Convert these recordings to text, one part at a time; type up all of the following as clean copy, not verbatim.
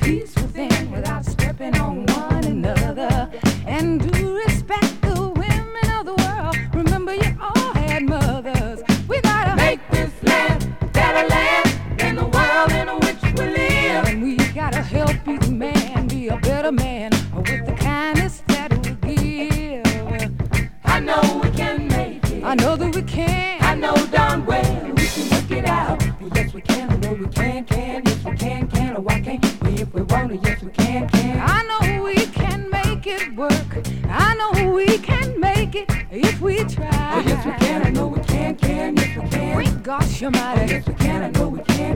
peace within without stepping on one another. And do respect the women of the world. Remember, you all had mothers. We gotta make this land a better land than the world in which we live. And we gotta help each man be a better man with the kindness that we give. I know we can make it. I know that we can. I know darn well we can work it out. Yes, we can. I know we can. Yes, we can. Oh, why can't we if we want to? Yes, we can. I know we can make it work. I know we can make it if we try. Oh, yes, we can. I know we can. Yes, we can. Great gosh almighty. Oh, yes, we can. I know we can.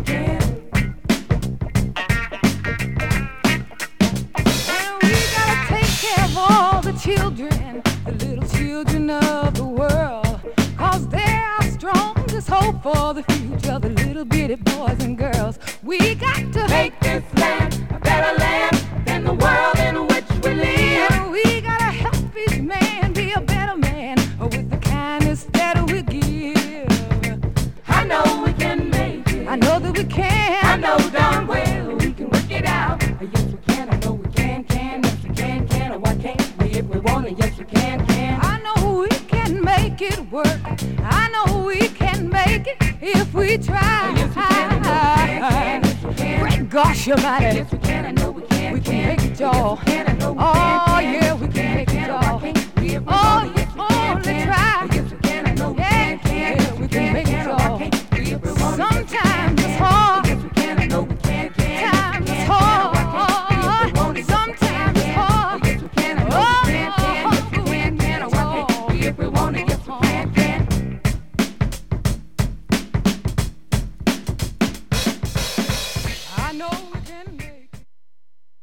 And we gotta take care of all the children, the little children of the world, 'cause they're our strongest hope for the future, the little bitty boys and girls. We got to make this land a better land than the world in which we live. And we gotta help each man be a better man with the kindness that we give. I know we can make it. I know that we can. I know darn well we can work it out. Yes, we can. I know we can. Yes, we can. Oh, why can't we if we want to? Yes, we can. I know we can make it work. I know we can make it if we try. Yes, we can. I know we can. Yes, we can. Great gosh almighty. Yes, we can. I know we can. We can make it, y'all. Yes, we can. I know